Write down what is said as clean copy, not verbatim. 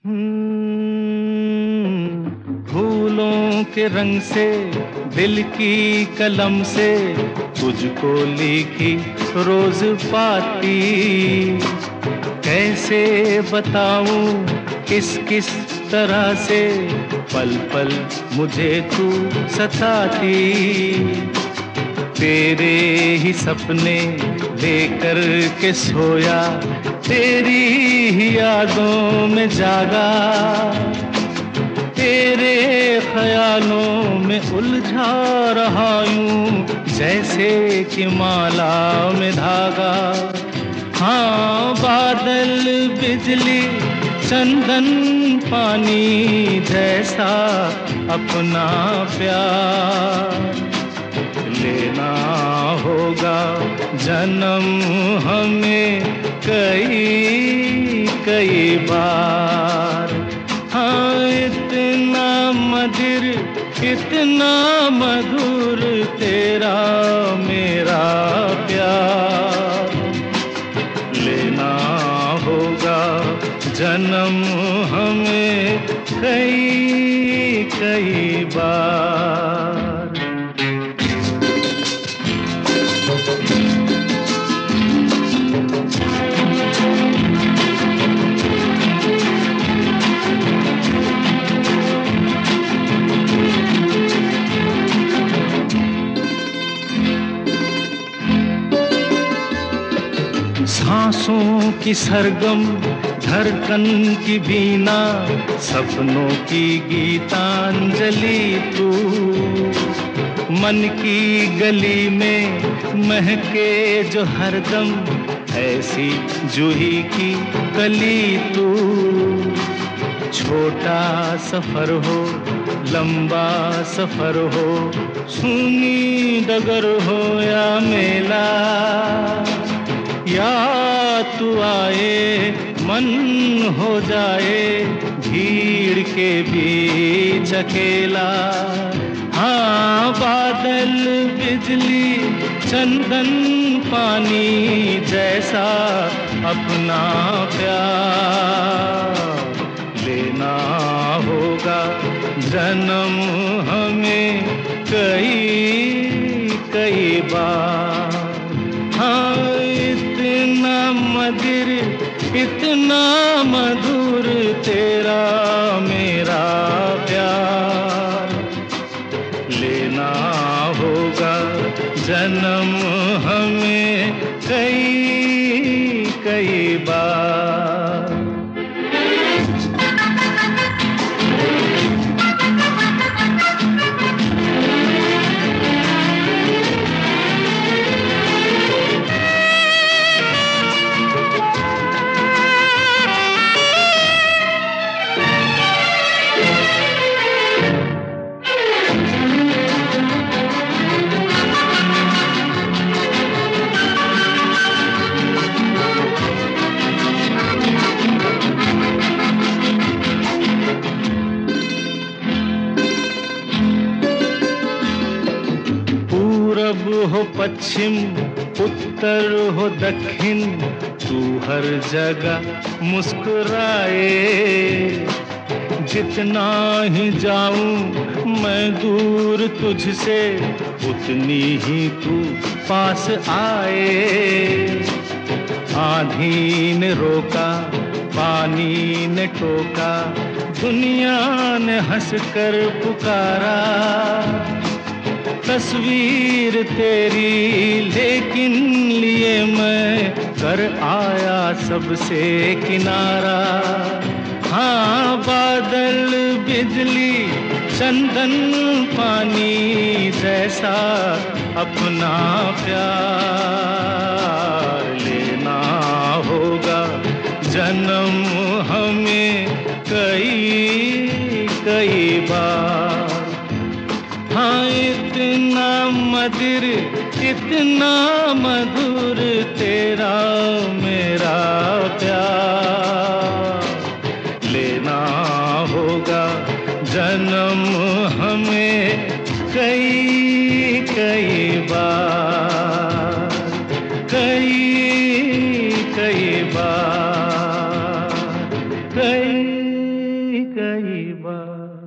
फूलों के रंग से दिल की कलम से तुझको लिखी रोज पाती, कैसे बताऊं किस किस तरह से पल पल मुझे तू सताती। तेरे ही सपने लेकर के सोया, तेरी ही यादों में जागा, तेरे ख्यालों में उलझा रहा यूं जैसे कि माला में धागा। हाँ, बादल बिजली चंदन पानी जैसा अपना प्यार लेना होगा जन्म हमें कई कई बार। हाँ, इतना मधुर इतना मधुर तेरा मेरा प्यार लेना होगा जन्म हमें कई कई बार। सांसों की सरगम धड़कन की बीना, सपनों की गीतांजलि तू, मन की गली में महके जो हरदम ऐसी जूही की कली तू। छोटा सफर हो लंबा सफर हो, सूनी डगर हो या मेला, या तू आए मन हो जाए भीड़ के बीच अकेला। हाँ, बादल बिजली चंदन पानी जैसा अपना प्यार लेना होगा जन्म हमें कई कई बार। हाँ, इतना मधुर तेरा मेरा प्यार लेना होगा जन्म हमें कई कई बार। पूरब हो पश्चिम उत्तर हो दक्षिण, तू हर जगह मुस्कुराए। जितना ही जाऊं मैं दूर तुझसे, उतनी ही तू पास आए। आंधी ने रोका पानी ने टोका, दुनिया ने हंसकर पुकारा। तस्वीर तेरी लेकिन लिए मैं कर आया सबसे किनारा। हाँ, बादल बिजली चंदन पानी जैसा अपना प्यार लेना होगा जन्म हमें कई कई बार। हाँ, इतना मधुर तेरा मेरा प्यार लेना होगा जन्म हमें कई कई बार, कई कई बार, कई हुआ।